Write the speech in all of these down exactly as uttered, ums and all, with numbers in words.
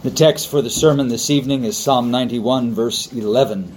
The text for the sermon this evening is Psalm ninety-one, verse eleven.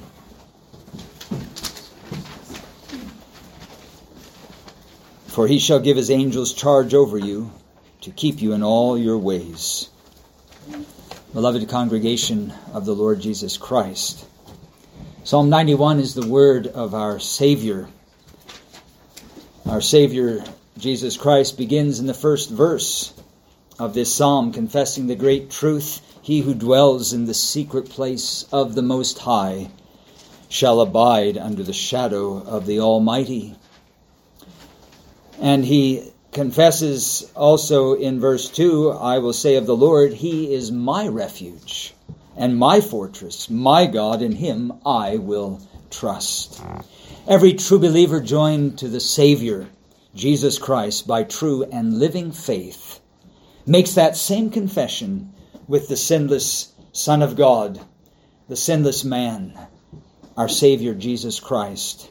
For he shall give his angels charge over you, to keep you in all your ways. Beloved congregation of the Lord Jesus Christ, Psalm ninety-one is the word of our Savior. Our Savior, Jesus Christ, begins in the first verse of this psalm, confessing the great truth: he who dwells in the secret place of the Most High shall abide under the shadow of the Almighty. And he confesses also in verse two, I will say of the Lord, he is my refuge and my fortress, my God, in him I will trust. Every true believer joined to the Savior, Jesus Christ, by true and living faith, makes that same confession with the sinless Son of God, the sinless man, our Savior Jesus Christ.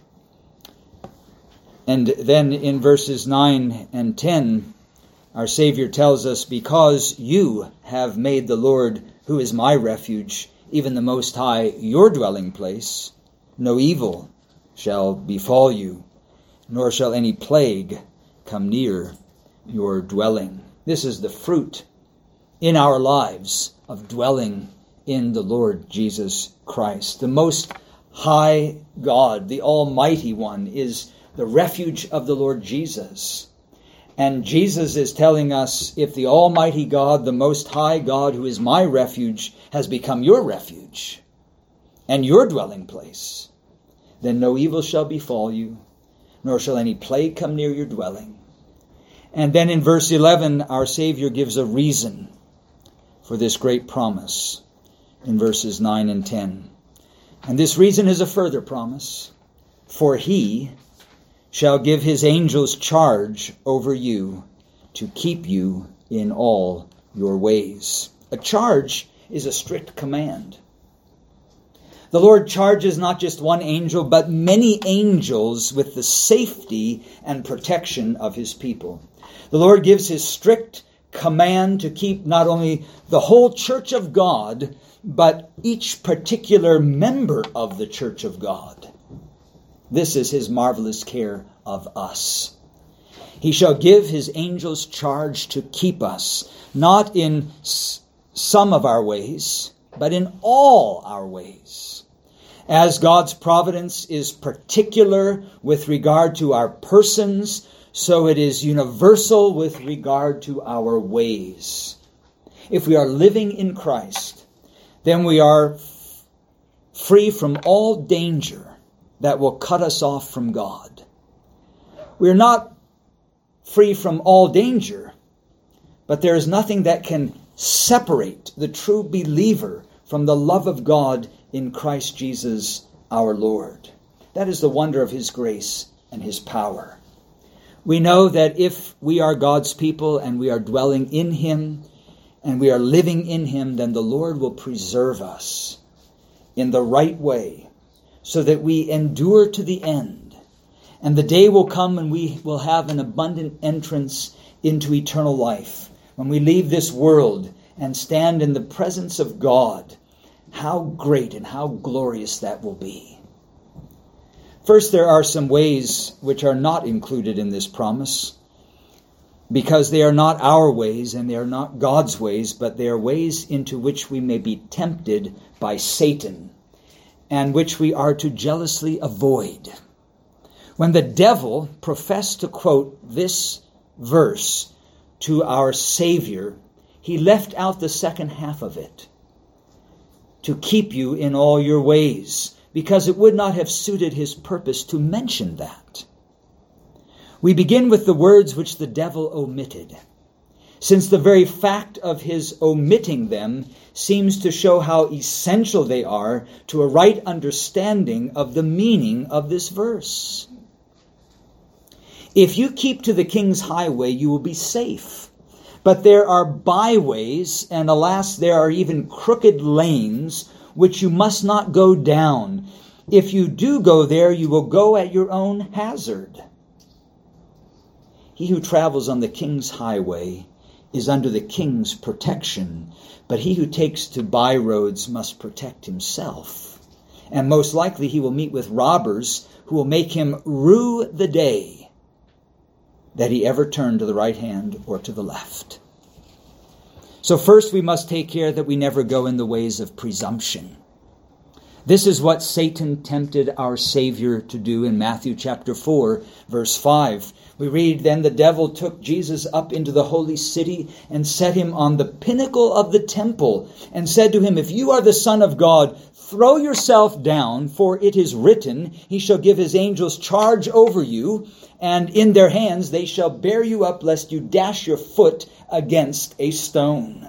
And then in verses nine and ten, our Savior tells us, because you have made the Lord, who is my refuge, even the Most High, your dwelling place, no evil shall befall you, nor shall any plague come near your dwelling. This is the fruit in our lives of dwelling in the Lord Jesus Christ. The Most High God, the Almighty One, is the refuge of the Lord Jesus. And Jesus is telling us, if the Almighty God, the Most High God, who is my refuge, has become your refuge and your dwelling place, then no evil shall befall you, nor shall any plague come near your dwelling. And then in verse eleven, our Savior gives a reason for this great promise in verses nine and ten. And this reason is a further promise. For he shall give his angels charge over you to keep you in all your ways. A charge is a strict command. The Lord charges not just one angel, but many angels with the safety and protection of his people. The Lord gives his strict command to keep not only the whole church of God, but each particular member of the church of God. This is his marvelous care of us. He shall give his angels charge to keep us, not in some of our ways, but in all our ways. As God's providence is particular with regard to our persons, so it is universal with regard to our ways. If we are living in Christ, then we are free from all danger that will cut us off from God. We are not free from all danger, but there is nothing that can separate the true believer from the love of God in Christ Jesus our Lord. That is the wonder of his grace and his power. We know that if we are God's people and we are dwelling in him and we are living in him, then the Lord will preserve us in the right way so that we endure to the end. And the day will come when we will have an abundant entrance into eternal life. When we leave this world and stand in the presence of God, how great and how glorious that will be. First, there are some ways which are not included in this promise, because they are not our ways and they are not God's ways, but they are ways into which we may be tempted by Satan and which we are to jealously avoid. When the devil professed to quote this verse to our Savior, he left out the second half of it, to keep you in all your ways, because it would not have suited his purpose to mention that. We begin with the words which the devil omitted, since the very fact of his omitting them seems to show how essential they are to a right understanding of the meaning of this verse. If you keep to the king's highway, you will be safe. But there are byways, and alas, there are even crooked lanes, which you must not go down. If you do go there, you will go at your own hazard. He who travels on the king's highway is under the king's protection, but he who takes to byroads must protect himself. And most likely he will meet with robbers who will make him rue the day that he ever turned to the right hand or to the left. So first we must take care that we never go in the ways of presumption. This is what Satan tempted our Savior to do in Matthew chapter four, verse five. We read, "Then the devil took Jesus up into the holy city and set him on the pinnacle of the temple and said to him, 'If you are the Son of God, throw yourself down, for it is written, he shall give his angels charge over you, and in their hands they shall bear you up, lest you dash your foot against a stone.'"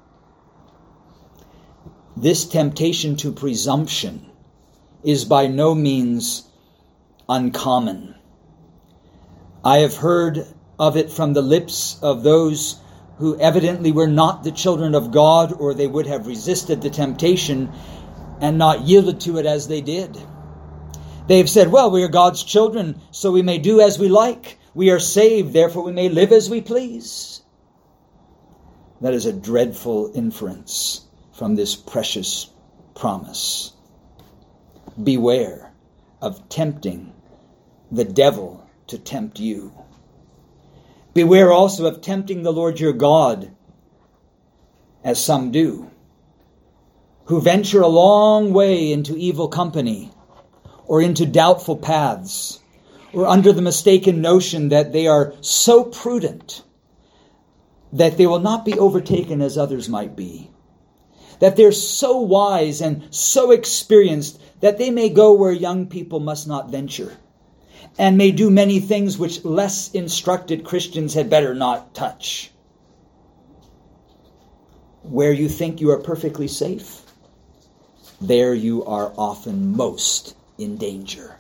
This temptation to presumption is by no means uncommon. I have heard of it from the lips of those who evidently were not the children of God, or they would have resisted the temptation and not yielded to it as they did. They have said, "Well, we are God's children, so we may do as we like. We are saved, therefore we may live as we please." That is a dreadful inference from this precious promise. Beware of tempting the devil to tempt you. Beware also of tempting the Lord your God, as some do, who venture a long way into evil company or into doubtful paths, or under the mistaken notion that they are so prudent that they will not be overtaken as others might be, that they're so wise and so experienced that they may go where young people must not venture, and may do many things which less instructed Christians had better not touch. Where you think you are perfectly safe, there you are often most in danger.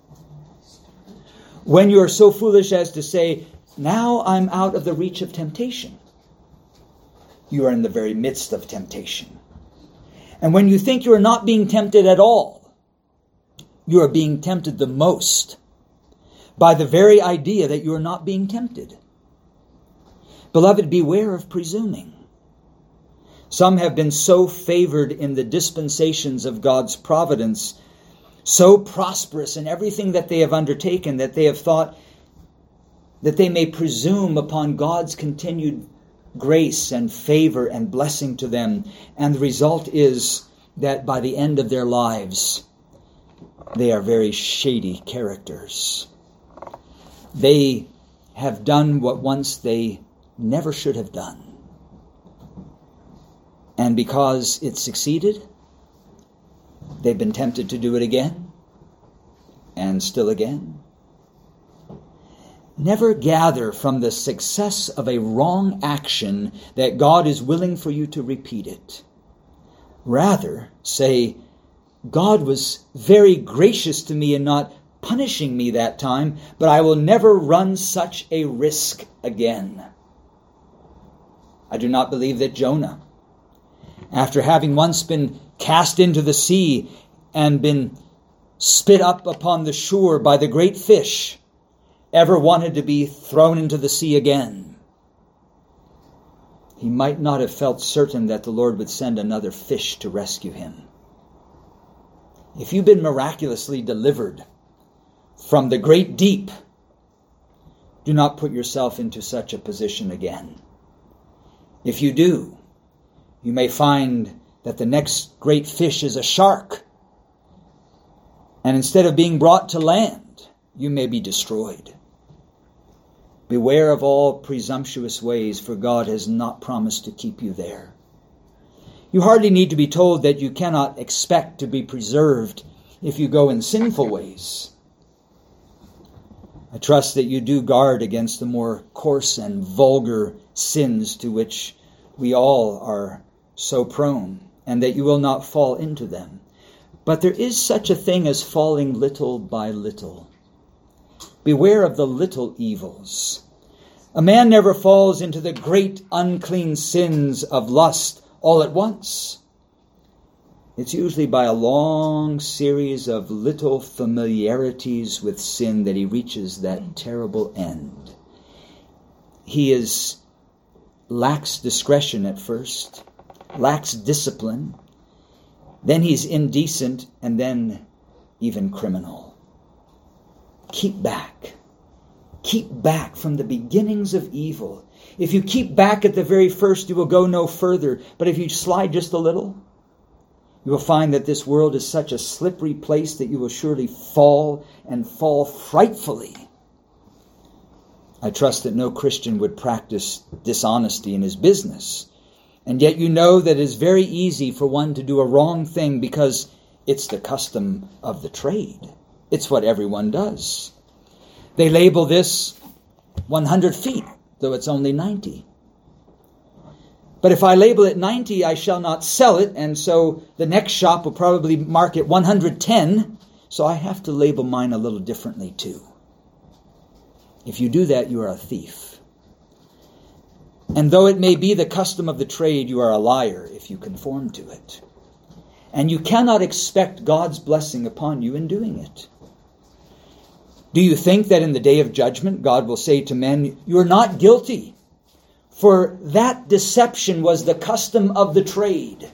When you are so foolish as to say, "Now I'm out of the reach of temptation," you are in the very midst of temptation. And when you think you are not being tempted at all, you are being tempted the most by the very idea that you are not being tempted. Beloved, beware of presuming. Some have been so favored in the dispensations of God's providence, so prosperous in everything that they have undertaken, that they have thought that they may presume upon God's continued grace and favor and blessing to them. And the result is that by the end of their lives, they are very shady characters. They have done what once they never should have done. And because it succeeded, they've been tempted to do it again, and still again. Never gather from the success of a wrong action that God is willing for you to repeat it. Rather, say, "God was very gracious to me in not punishing me that time, but I will never run such a risk again." I do not believe that Jonah, after having once been cast into the sea and been spit up upon the shore by the great fish, ever wanted to be thrown into the sea again. He might not have felt certain that the Lord would send another fish to rescue him. If you've been miraculously delivered from the great deep, do not put yourself into such a position again. If you do, you may find that the next great fish is a shark, and instead of being brought to land, you may be destroyed. Beware of all presumptuous ways, for God has not promised to keep you there. You hardly need to be told that you cannot expect to be preserved if you go in sinful ways. I trust that you do guard against the more coarse and vulgar sins to which we all are so prone, and that you will not fall into them. But there is such a thing as falling little by little. Beware of the little evils. A man never falls into the great unclean sins of lust all at once. It's usually by a long series of little familiarities with sin that he reaches that terrible end. He is lacks discretion at first, lacks discipline, then he's indecent, and then even criminal. Keep back. Keep back from the beginnings of evil. If you keep back at the very first, you will go no further. But if you slide just a little, you will find that this world is such a slippery place that you will surely fall, and fall frightfully. I trust that no Christian would practice dishonesty in his business. And yet you know that it is very easy for one to do a wrong thing because it's the custom of the trade. It's what everyone does. They label this one hundred feet, though it's only ninety. But if I label it ninety, I shall not sell it, and so the next shop will probably mark it one hundred ten, so I have to label mine a little differently too. If you do that, you are a thief. And though it may be the custom of the trade, you are a liar if you conform to it. And you cannot expect God's blessing upon you in doing it. Do you think that in the day of judgment, God will say to men, "You are not guilty, for that deception was the custom of the trade"?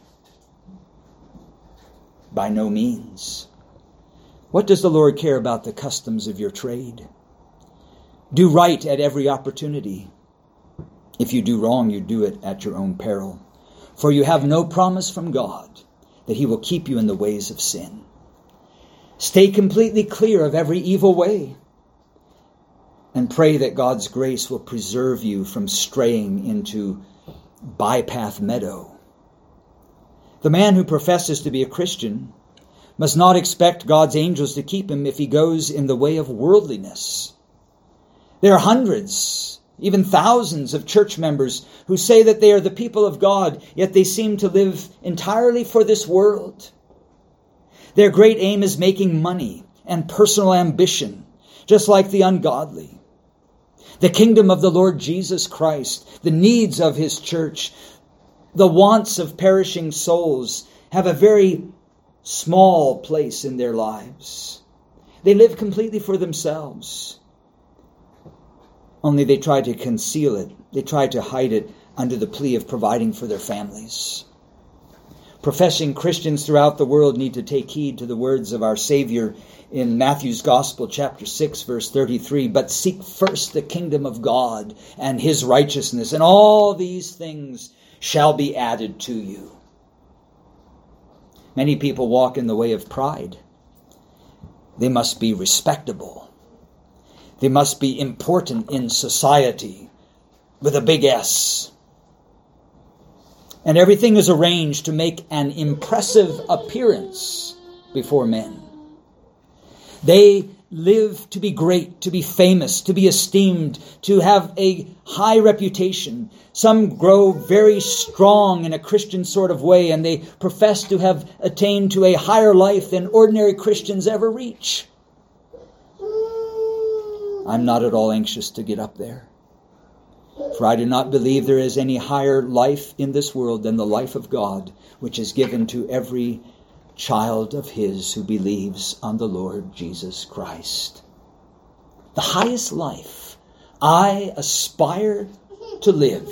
By no means. What does the Lord care about the customs of your trade? Do right at every opportunity. If you do wrong, you do it at your own peril. For you have no promise from God that he will keep you in the ways of sin. Stay completely clear of every evil way. And pray that God's grace will preserve you from straying into bypath meadow. The man who professes to be a Christian must not expect God's angels to keep him if he goes in the way of worldliness. There are hundreds, even thousands of church members who say that they are the people of God, yet they seem to live entirely for this world. Their great aim is making money and personal ambition, just like the ungodly. The kingdom of the Lord Jesus Christ, the needs of his church, the wants of perishing souls have a very small place in their lives. They live completely for themselves. Only they try to conceal it. They try to hide it under the plea of providing for their families. Professing Christians throughout the world need to take heed to the words of our Savior in Matthew's Gospel, chapter six, verse thirty-three. But seek first the kingdom of God and his righteousness, and all these things shall be added to you. Many people walk in the way of pride. They must be respectable. They must be important in society with a big S. And everything is arranged to make an impressive appearance before men. They live to be great, to be famous, to be esteemed, to have a high reputation. Some grow very strong in a Christian sort of way, and they profess to have attained to a higher life than ordinary Christians ever reach. I'm not at all anxious to get up there. For I do not believe there is any higher life in this world than the life of God, which is given to every child of his who believes on the Lord Jesus Christ. The highest life I aspire to live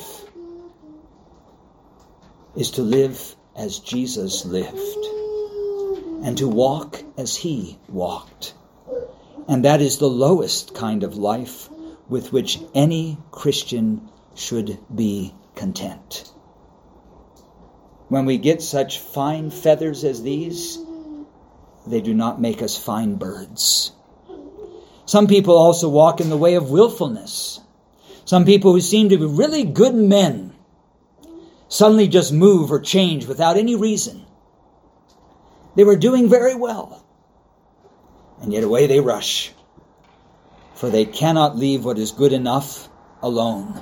is to live as Jesus lived and to walk as he walked. And that is the lowest kind of life with which any Christian should be content. When we get such fine feathers as these, they do not make us fine birds. Some people also walk in the way of willfulness. Some people who seem to be really good men suddenly just move or change without any reason. They were doing very well, and yet away they rush, for they cannot leave what is good enough alone.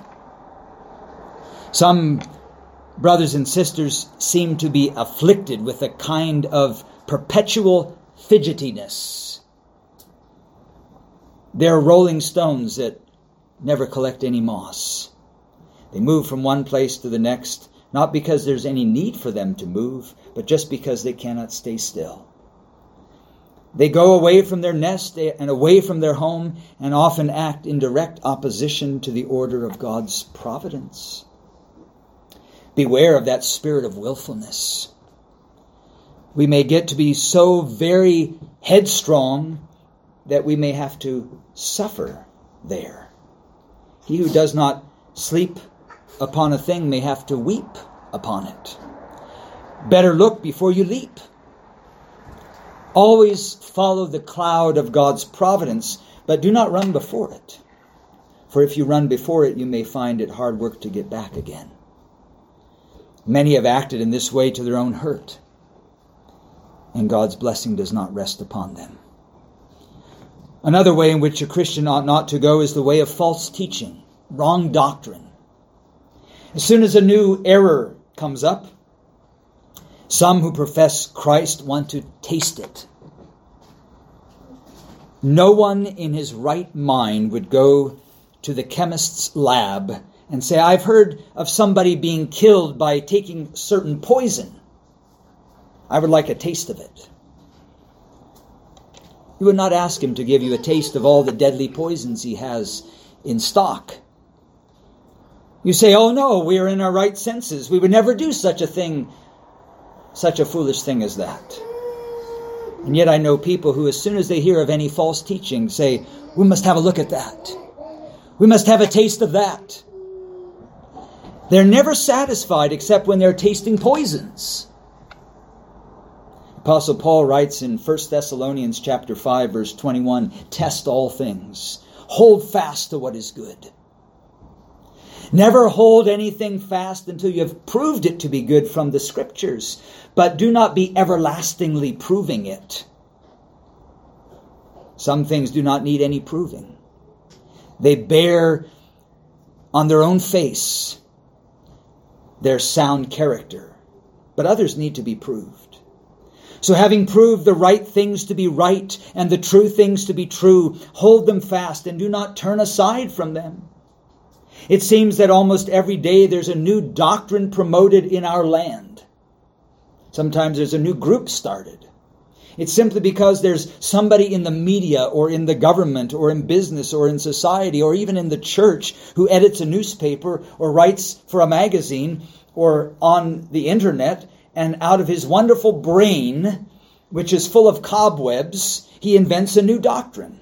Some brothers and sisters seem to be afflicted with a kind of perpetual fidgetiness. They're rolling stones that never collect any moss. They move from one place to the next, not because there's any need for them to move, but just because they cannot stay still. They go away from their nest and away from their home and often act in direct opposition to the order of God's providence. Beware of that spirit of willfulness. We may get to be so very headstrong that we may have to suffer there. He who does not sleep upon a thing may have to weep upon it. Better look before you leap. Always follow the cloud of God's providence, but do not run before it. For if you run before it, you may find it hard work to get back again. Many have acted in this way to their own hurt, and God's blessing does not rest upon them. Another way in which a Christian ought not to go is the way of false teaching, wrong doctrine. As soon as a new error comes up, some who profess Christ want to taste it. No one in his right mind would go to the chemist's lab and say, I've heard of somebody being killed by taking certain poison. I would like a taste of it. You would not ask him to give you a taste of all the deadly poisons he has in stock. You say, oh no, we are in our right senses. We would never do such a thing, such a foolish thing as that. And yet I know people who, as soon as they hear of any false teaching, say, we must have a look at that. We must have a taste of that. They're never satisfied except when they're tasting poisons. Apostle Paul writes in First Thessalonians chapter five, verse twenty-one, test all things. Hold fast to what is good. Never hold anything fast until you have proved it to be good from the Scriptures, but do not be everlastingly proving it. Some things do not need any proving. They bear on their own face their sound character, but others need to be proved. So having proved the right things to be right and the true things to be true, hold them fast and do not turn aside from them. It seems that almost every day there's a new doctrine promoted in our land. Sometimes there's a new group started. It's simply because there's somebody in the media or in the government or in business or in society or even in the church who edits a newspaper or writes for a magazine or on the internet, and out of his wonderful brain, which is full of cobwebs, he invents a new doctrine.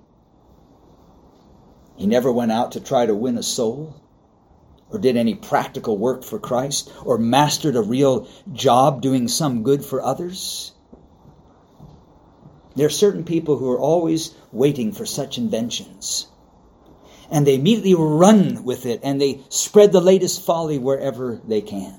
He never went out to try to win a soul, or did any practical work for Christ, or mastered a real job doing some good for others. There are certain people who are always waiting for such inventions, and they immediately run with it, and they spread the latest folly wherever they can.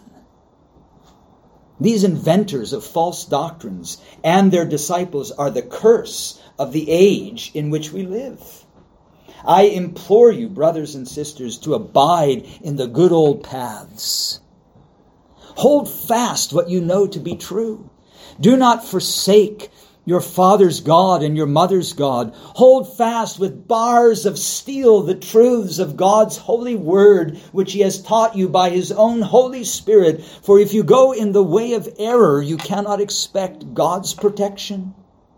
These inventors of false doctrines and their disciples are the curse of the age in which we live. I implore you, brothers and sisters, to abide in the good old paths. Hold fast what you know to be true. Do not forsake your father's God and your mother's God. Hold fast with bars of steel the truths of God's holy word, which he has taught you by his own Holy Spirit. For if you go in the way of error, you cannot expect God's protection.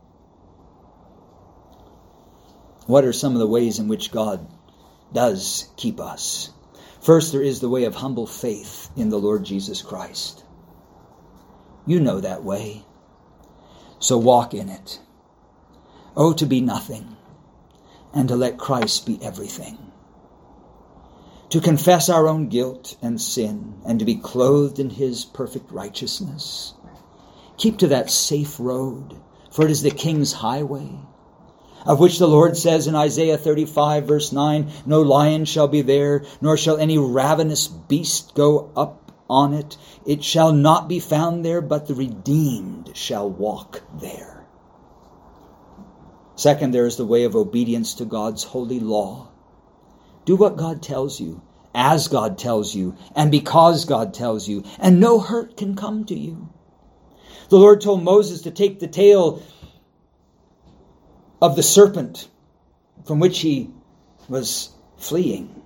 What are some of the ways in which God does keep us? First, there is the way of humble faith in the Lord Jesus Christ. You know that way. So walk in it. Oh, to be nothing, and to let Christ be everything. To confess our own guilt and sin, and to be clothed in his perfect righteousness. Keep to that safe road, for it is the King's highway, of which the Lord says in Isaiah thirty-five, verse nine, no lion shall be there, nor shall any ravenous beast go up on it. It shall not be found there, but the redeemed shall walk there. Second, there is the way of obedience to God's holy law. Do what God tells you, as God tells you, and because God tells you, and no hurt can come to you. The Lord told Moses to take the tail of the serpent from which he was fleeing.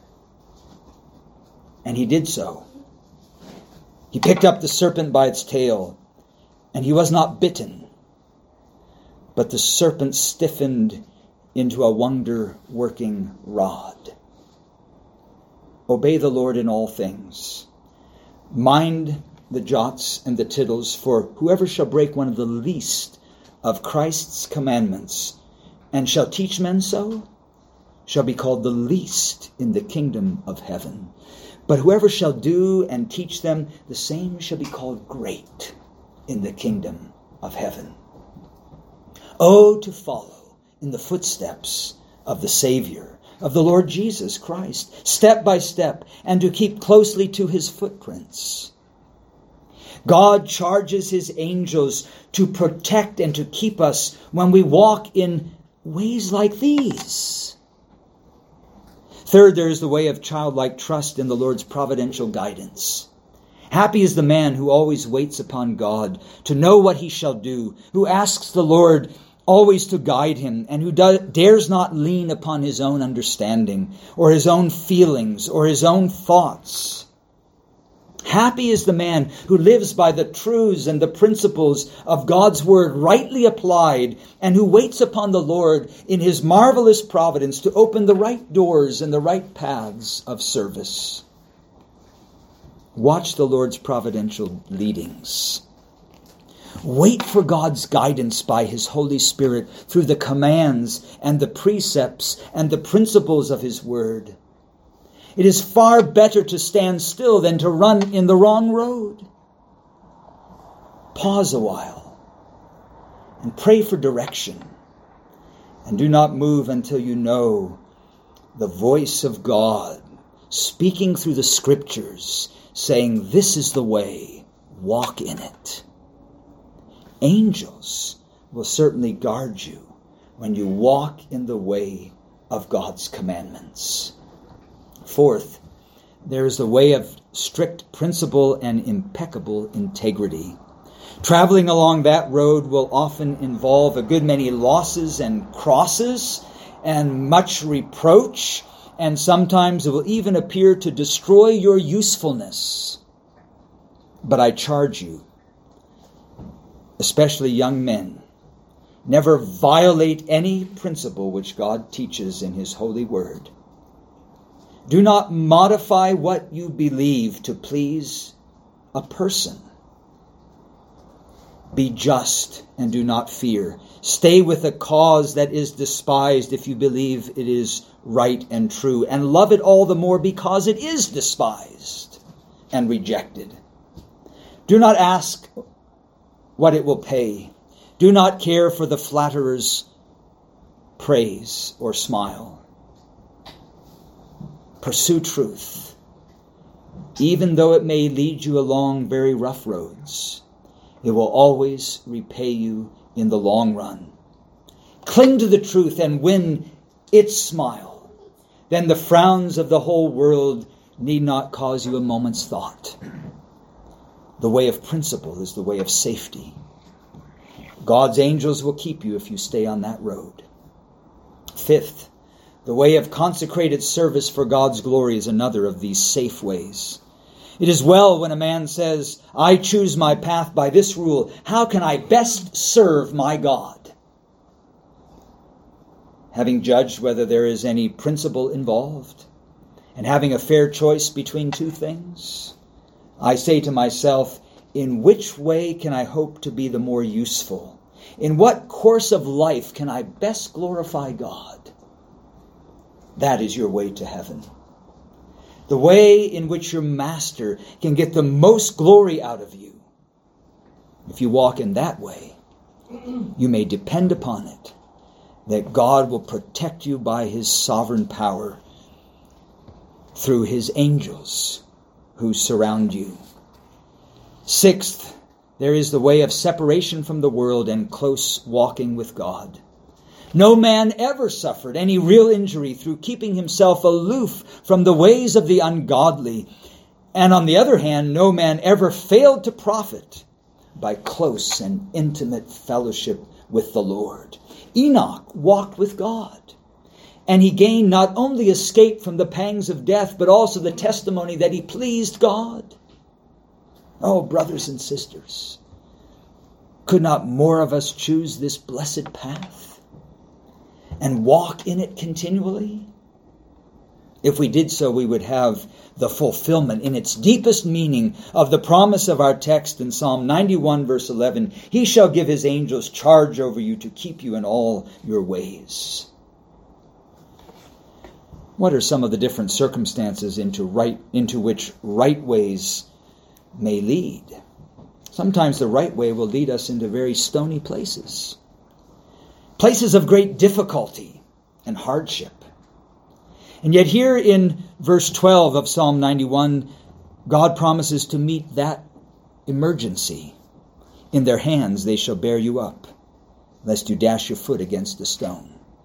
And he did so. He picked up the serpent by its tail, and he was not bitten, but the serpent stiffened into a wonder-working rod. Obey the Lord in all things. Mind the jots and the tittles, for whoever shall break one of the least of Christ's commandments and shall teach men so, shall be called the least in the kingdom of heaven. But whoever shall do and teach them, the same shall be called great in the kingdom of heaven. Oh, to follow in the footsteps of the Savior, of the Lord Jesus Christ, step by step, and to keep closely to his footprints. God charges his angels to protect and to keep us when we walk in ways like these. Third, there is the way of childlike trust in the Lord's providential guidance. Happy is the man who always waits upon God to know what he shall do, who asks the Lord always to guide him, and who do, dares not lean upon his own understanding, or his own feelings, or his own thoughts. Happy is the man who lives by the truths and the principles of God's word rightly applied, and who waits upon the Lord in his marvelous providence to open the right doors and the right paths of service. Watch the Lord's providential leadings. Wait for God's guidance by his Holy Spirit through the commands and the precepts and the principles of his word. It is far better to stand still than to run in the wrong road. Pause a while and pray for direction, and do not move until you know the voice of God speaking through the scriptures, saying, "This is the way, walk in it." Angels will certainly guard you when you walk in the way of God's commandments. Fourth, there is the way of strict principle and impeccable integrity. Traveling along that road will often involve a good many losses and crosses and much reproach, and sometimes it will even appear to destroy your usefulness. But I charge you, especially young men, never violate any principle which God teaches in his holy word. Do not modify what you believe to please a person. Be just and do not fear. Stay with a cause that is despised if you believe it is right and true, and love it all the more because it is despised and rejected. Do not ask what it will pay. Do not care for the flatterer's praise or smile. Pursue truth, even though it may lead you along very rough roads. It will always repay you in the long run. Cling to the truth and win its smile. Then the frowns of the whole world need not cause you a moment's thought. The way of principle is the way of safety. God's angels will keep you if you stay on that road. Fifth, the way of consecrated service for God's glory is another of these safe ways. It is well when a man says, "I choose my path by this rule. How can I best serve my God?" Having judged whether there is any principle involved, and having a fair choice between two things, I say to myself, in which way can I hope to be the more useful? In what course of life can I best glorify God? That is your way to heaven. The way in which your master can get the most glory out of you. If you walk in that way, you may depend upon it that God will protect you by his sovereign power through his angels who surround you. Sixth, there is the way of separation from the world and close walking with God. No man ever suffered any real injury through keeping himself aloof from the ways of the ungodly. And on the other hand, no man ever failed to profit by close and intimate fellowship with the Lord. Enoch walked with God, and he gained not only escape from the pangs of death, but also the testimony that he pleased God. Oh, brothers and sisters, could not more of us choose this blessed path and walk in it continually? If we did so, we would have the fulfillment in its deepest meaning of the promise of our text in Psalm ninety-one, verse eleven. He shall give his angels charge over you to keep you in all your ways. What are some of the different circumstances into right into which right ways may lead? Sometimes the right way will lead us into very stony places. Places of great difficulty and hardship. And yet here in verse twelve of Psalm ninety-one, God promises to meet that emergency. In their hands they shall bear you up, lest you dash your foot against a stone.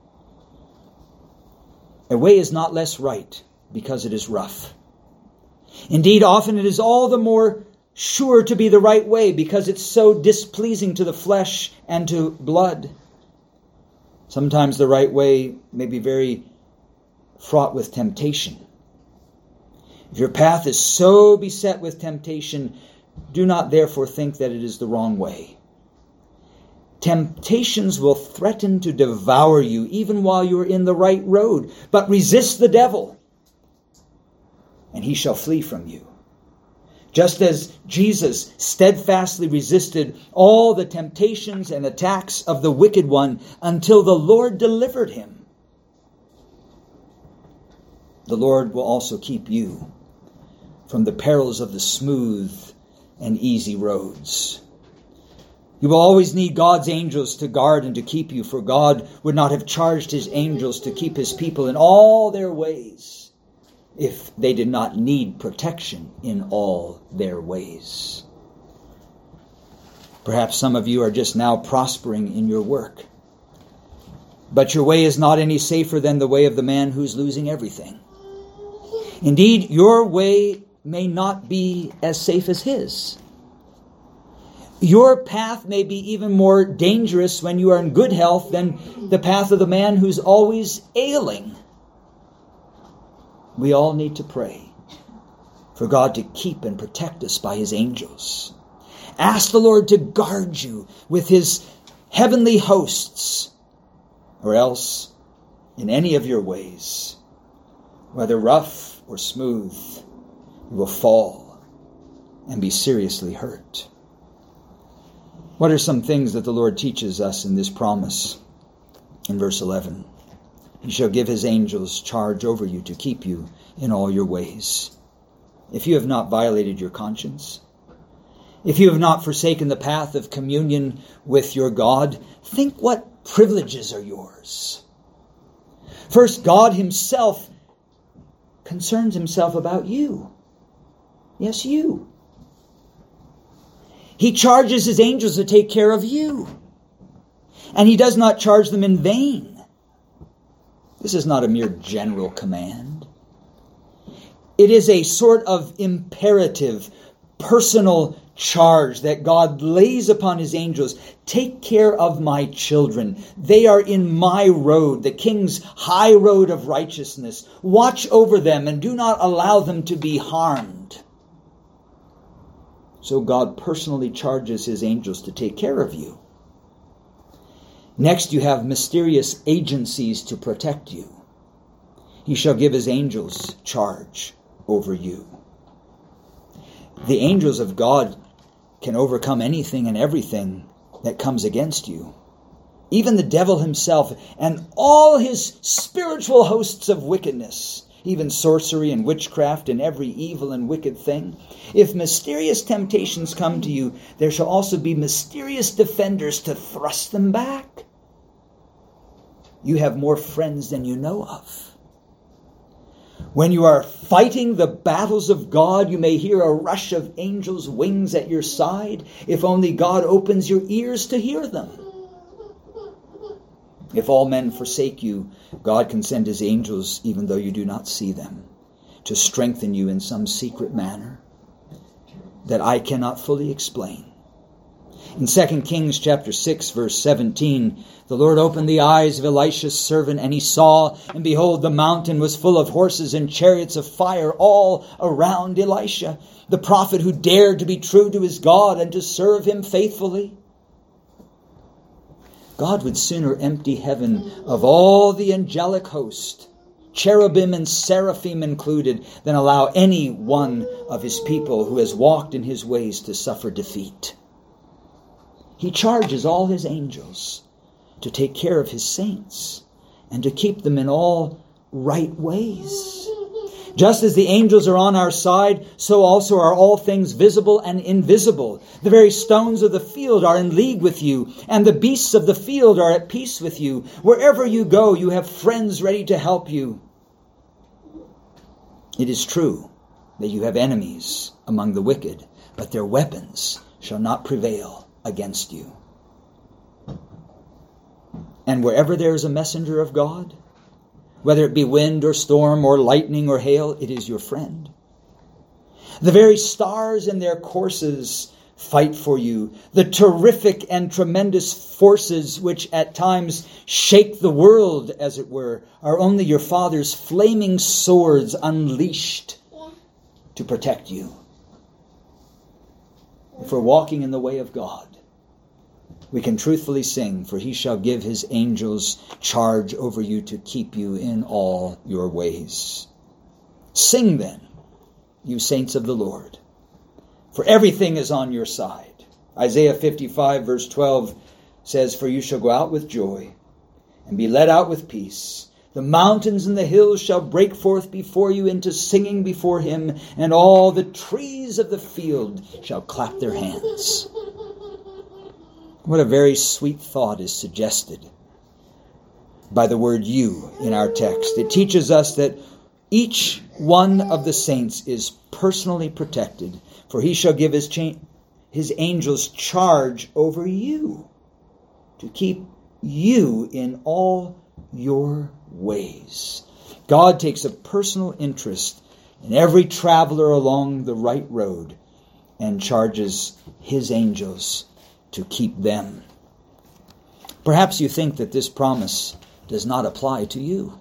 A way is not less right because it is rough. Indeed, often it is all the more sure to be the right way because it's so displeasing to the flesh and to blood. Sometimes the right way may be very fraught with temptation. If your path is so beset with temptation, do not therefore think that it is the wrong way. Temptations will threaten to devour you even while you are in the right road. But resist the devil, and he shall flee from you. Just as Jesus steadfastly resisted all the temptations and attacks of the wicked one until the Lord delivered him, the Lord will also keep you from the perils of the smooth and easy roads. You will always need God's angels to guard and to keep you, for God would not have charged his angels to keep his people in all their ways if they did not need protection in all their ways. Perhaps some of you are just now prospering in your work, but your way is not any safer than the way of the man who's losing everything. Indeed, your way may not be as safe as his. Your path may be even more dangerous when you are in good health than the path of the man who's always ailing. We all need to pray for God to keep and protect us by his angels. Ask the Lord to guard you with his heavenly hosts, or else in any of your ways, whether rough or smooth, you will fall and be seriously hurt. What are some things that the Lord teaches us in this promise? In verse eleven, he shall give his angels charge over you to keep you in all your ways. If you have not violated your conscience, if you have not forsaken the path of communion with your God, think what privileges are yours. First, God himself concerns himself about you. Yes, you. He charges his angels to take care of you. And he does not charge them in vain. This is not a mere general command. It is a sort of imperative, personal charge that God lays upon his angels. Take care of my children. They are in my road, the king's high road of righteousness. Watch over them and do not allow them to be harmed. So God personally charges his angels to take care of you. Next, you have mysterious agencies to protect you. He shall give his angels charge over you. The angels of God can overcome anything and everything that comes against you. Even the devil himself and all his spiritual hosts of wickedness, even sorcery and witchcraft and every evil and wicked thing. If mysterious temptations come to you, there shall also be mysterious defenders to thrust them back. You have more friends than you know of. When you are fighting the battles of God, you may hear a rush of angels' wings at your side, if only God opens your ears to hear them. If all men forsake you, God can send his angels, even though you do not see them, to strengthen you in some secret manner that I cannot fully explain. In Second Kings chapter six, verse seventeen, the Lord opened the eyes of Elisha's servant, and he saw, and behold, the mountain was full of horses and chariots of fire all around Elisha, the prophet who dared to be true to his God and to serve him faithfully. God would sooner empty heaven of all the angelic host cherubim and seraphim included, than allow any one of his people who has walked in his ways to suffer defeat. He charges all his angels to take care of his saints and to keep them in all right ways. Just as the angels are on our side, so also are all things visible and invisible. The very stones of the field are in league with you, and the beasts of the field are at peace with you. Wherever you go, you have friends ready to help you. It is true that you have enemies among the wicked, but their weapons shall not prevail against you. And wherever there is a messenger of God, whether it be wind or storm or lightning or hail, it is your friend. The very stars in their courses fight for you. The terrific and tremendous forces which at times shake the world, as it were, are only your Father's flaming swords unleashed to protect you. If we're walking in the way of God, we can truthfully sing, for he shall give his angels charge over you to keep you in all your ways. Sing then, you saints of the Lord, for everything is on your side. Isaiah fifty-five verse twelve says, for you shall go out with joy and be led out with peace. The mountains and the hills shall break forth before you into singing before him, and all the trees of the field shall clap their hands. What a very sweet thought is suggested by the word you in our text. It teaches us that each one of the saints is personally protected, for he shall give his, cha- his angels charge over you to keep you in all your ways. God takes a personal interest in every traveler along the right road and charges his angels to keep them. Perhaps you think that this promise does not apply to you.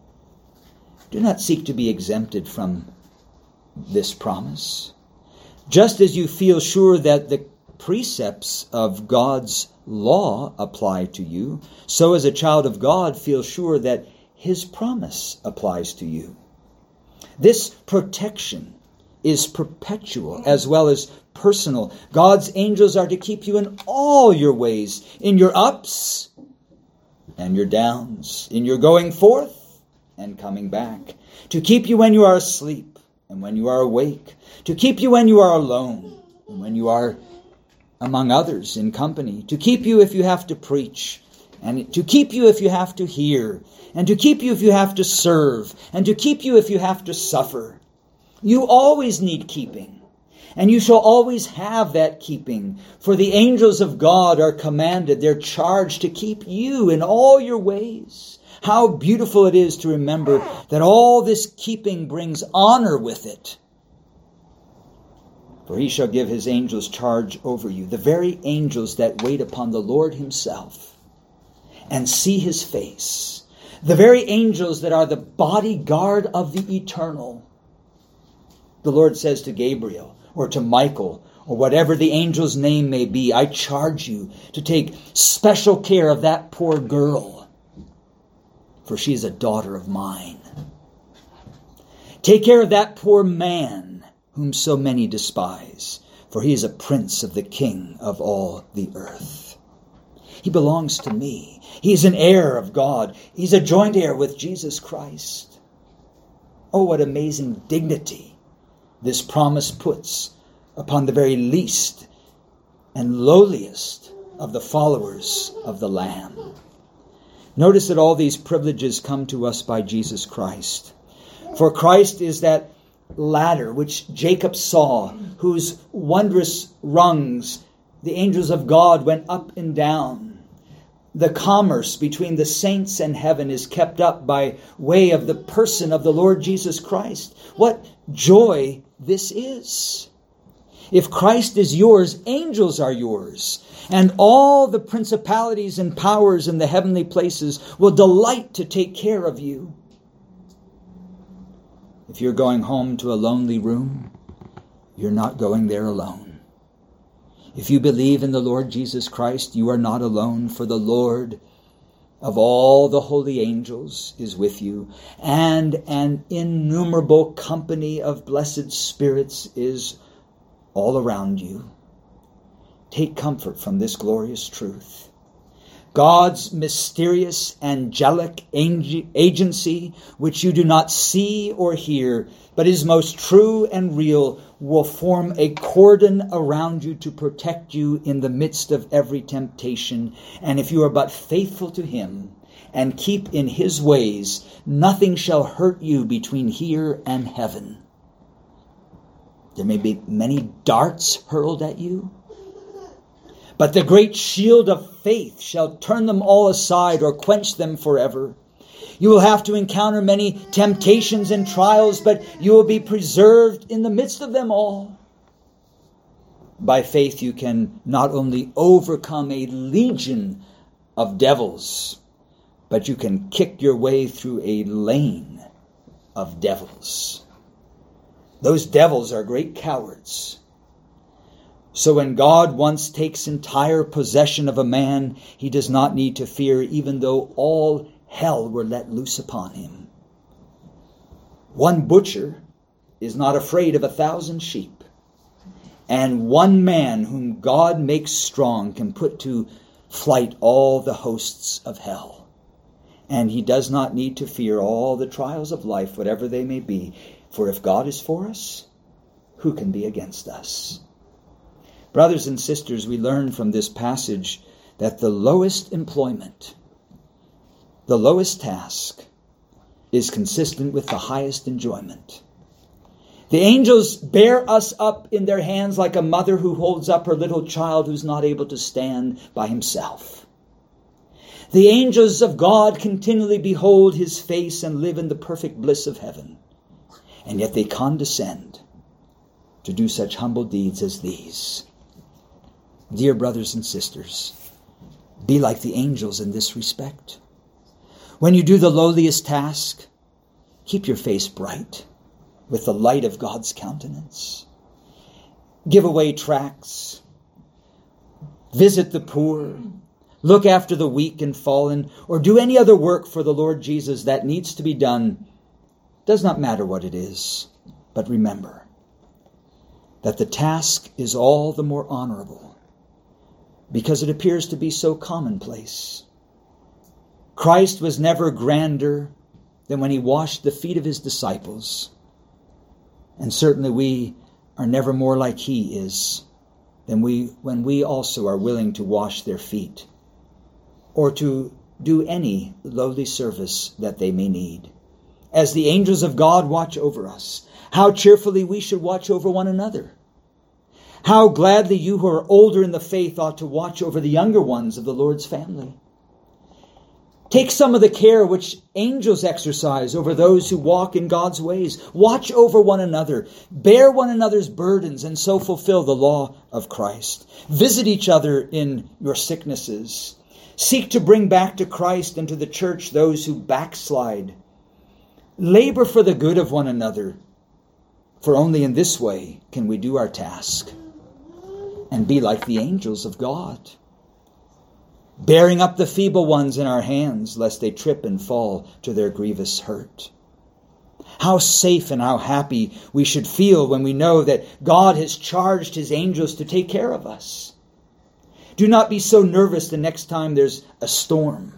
Do not seek to be exempted from this promise. Just as you feel sure that the precepts of God's law apply to you, so as a child of God feel sure that his promise applies to you. This protection is perpetual as well as personal. God's angels are to keep you in all your ways, in your ups and your downs, in your going forth and coming back, to keep you when you are asleep and when you are awake, to keep you when you are alone and when you are among others in company, to keep you if you have to preach, and to keep you if you have to hear, and to keep you if you have to serve, and to keep you if you have to suffer. You always need keeping, and you shall always have that keeping, for the angels of God are commanded, they're charged to keep you in all your ways. How beautiful it is to remember that all this keeping brings honor with it. For he shall give his angels charge over you, the very angels that wait upon the Lord himself and see his face, the very angels that are the bodyguard of the eternal. The Lord says to Gabriel or to Michael or whatever the angel's name may be, I charge you to take special care of that poor girl, for she is a daughter of mine. Take care of that poor man whom so many despise, for he is a prince of the King of all the earth. He belongs to me. He's an heir of God. He's a joint heir with Jesus Christ. Oh, what amazing dignity this promise puts upon the very least and lowliest of the followers of the Lamb. Notice that all these privileges come to us by Jesus Christ. For Christ is that ladder which Jacob saw, whose wondrous rungs the angels of God went up and down. The commerce between the saints and heaven is kept up by way of the person of the Lord Jesus Christ. What joy this is! If Christ is yours, angels are yours, and all the principalities and powers in the heavenly places will delight to take care of you. If you're going home to a lonely room, you're not going there alone. If you believe in the Lord Jesus Christ, you are not alone, for the Lord of all the holy angels is with you, and an innumerable company of blessed spirits is all around you. Take comfort from this glorious truth. God's mysterious angelic agency, which you do not see or hear, but is most true and real, will form a cordon around you to protect you in the midst of every temptation. And if you are but faithful to him and keep in his ways, nothing shall hurt you between here and heaven. There may be many darts hurled at you, but the great shield of faith shall turn them all aside or quench them forever. You will have to encounter many temptations and trials, but you will be preserved in the midst of them all. By faith you can not only overcome a legion of devils, but you can kick your way through a lane of devils. Those devils are great cowards. So when God once takes entire possession of a man, he does not need to fear, even though all hell were let loose upon him. One butcher is not afraid of a thousand sheep, and one man whom God makes strong can put to flight all the hosts of hell. And he does not need to fear all the trials of life, whatever they may be, for if God is for us, who can be against us? Brothers and sisters, we learn from this passage that the lowest employment, the lowest task, is consistent with the highest enjoyment. The angels bear us up in their hands like a mother who holds up her little child who's not able to stand by himself. The angels of God continually behold his face and live in the perfect bliss of heaven. And yet they condescend to do such humble deeds as these. Dear brothers and sisters, be like the angels in this respect. When you do the lowliest task, keep your face bright with the light of God's countenance. Give away tracts. Visit the poor. Look after the weak and fallen, or do any other work for the Lord Jesus that needs to be done. Does not matter what it is, but remember that the task is all the more honorable because it appears to be so commonplace. Christ was never grander than when he washed the feet of his disciples. And certainly we are never more like he is than we when we also are willing to wash their feet or to do any lowly service that they may need. As the angels of God watch over us, how cheerfully we should watch over one another. How gladly you who are older in the faith ought to watch over the younger ones of the Lord's family. Take some of the care which angels exercise over those who walk in God's ways. Watch over one another. Bear one another's burdens and so fulfill the law of Christ. Visit each other in your sicknesses. Seek to bring back to Christ and to the church those who backslide. Labor for the good of one another, for only in this way can we do our task and be like the angels of God, bearing up the feeble ones in our hands, lest they trip and fall to their grievous hurt. How safe and how happy we should feel when we know that God has charged his angels to take care of us. Do not be so nervous the next time there's a storm.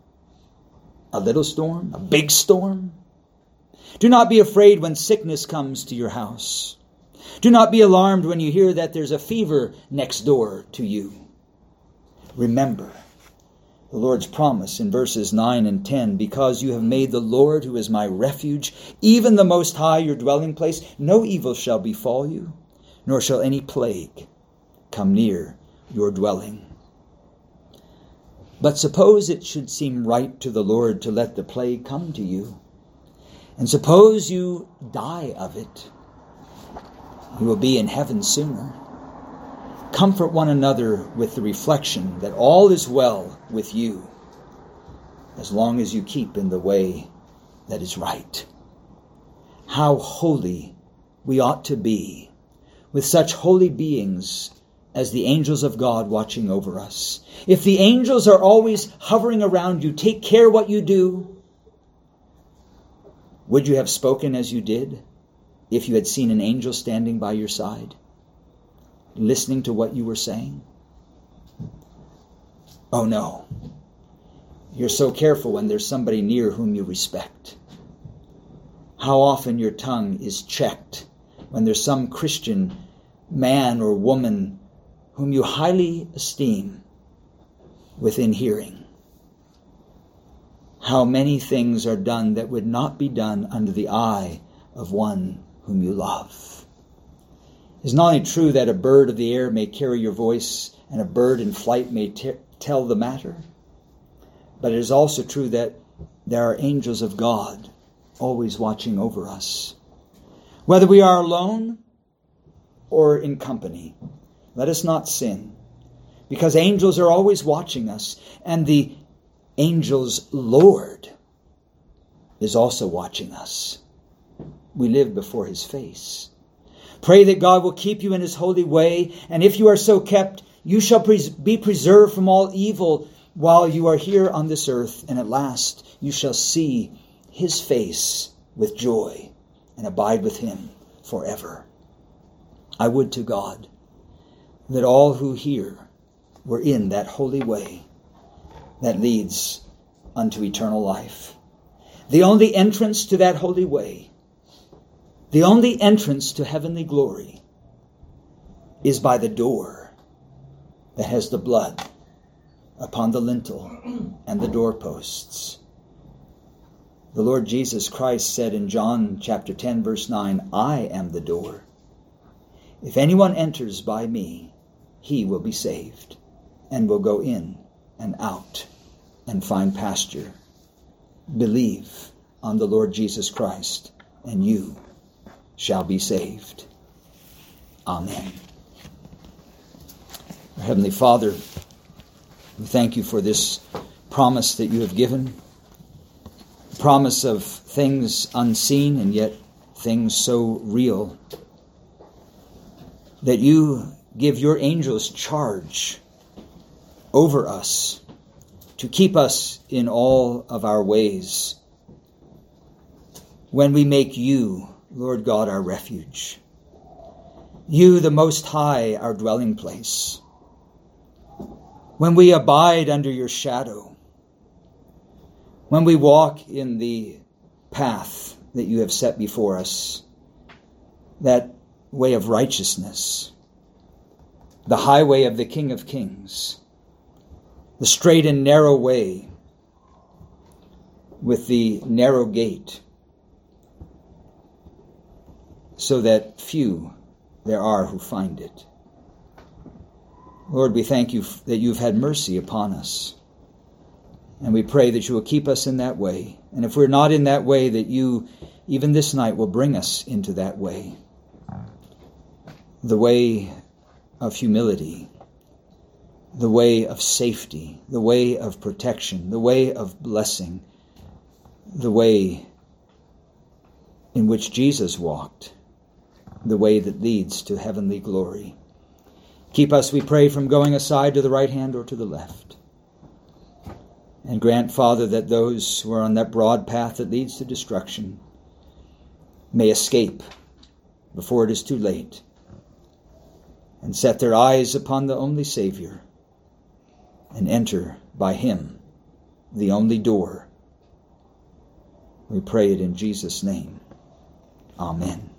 A little storm, a big storm. Do not be afraid when sickness comes to your house. Do not be alarmed when you hear that there's a fever next door to you. Remember the Lord's promise in verses nine and ten, because you have made the Lord, who is my refuge, even the Most High, your dwelling place, no evil shall befall you, nor shall any plague come near your dwelling. But suppose it should seem right to the Lord to let the plague come to you, and suppose you die of it. You will be in heaven sooner. Comfort one another with the reflection that all is well with you, as long as you keep in the way that is right. How holy we ought to be, with such holy beings as the angels of God watching over us. If the angels are always hovering around you, take care what you do. Would you have spoken as you did if you had seen an angel standing by your side, listening to what you were saying? Oh no. You're so careful when there's somebody near whom you respect. How often your tongue is checked when there's some Christian man or woman whom you highly esteem within hearing. How many things are done that would not be done under the eye of one whom you love. It's not only true that a bird of the air may carry your voice and a bird in flight may t- tell the matter, but it is also true that there are angels of God always watching over us. Whether we are alone or in company, let us not sin, because angels are always watching us, and the angel's Lord is also watching us. We live before his face. Pray that God will keep you in his holy way, and if you are so kept, you shall pres- be preserved from all evil while you are here on this earth, and at last you shall see his face with joy and abide with him forever. I would to God that all who hear were in that holy way that leads unto eternal life. The only entrance to that holy way, the only entrance to heavenly glory, is by the door that has the blood upon the lintel and the doorposts. The Lord Jesus Christ said in John chapter ten, verse nine, I am the door. If anyone enters by me, he will be saved and will go in and out and find pasture. Believe on the Lord Jesus Christ, and you shall be saved. Amen. Our Heavenly Father, we thank you for this promise that you have given. Promise of things unseen and yet things so real, that you give your angels charge over us to keep us in all of our ways when we make you, Lord God, our refuge, you, the Most High, our dwelling place, when we abide under your shadow, when we walk in the path that you have set before us, that way of righteousness, the highway of the King of Kings, the straight and narrow way with the narrow gate, so that few there are who find it. Lord, we thank you that you've had mercy upon us. And we pray that you will keep us in that way. And if we're not in that way, that you, even this night, will bring us into that way. The way of humility, the way of safety, the way of protection, the way of blessing, the way in which Jesus walked, the way that leads to heavenly glory. Keep us, we pray, from going aside to the right hand or to the left. And grant, Father, that those who are on that broad path that leads to destruction may escape before it is too late and set their eyes upon the only Savior and enter by him, the only door. We pray it in Jesus' name. Amen.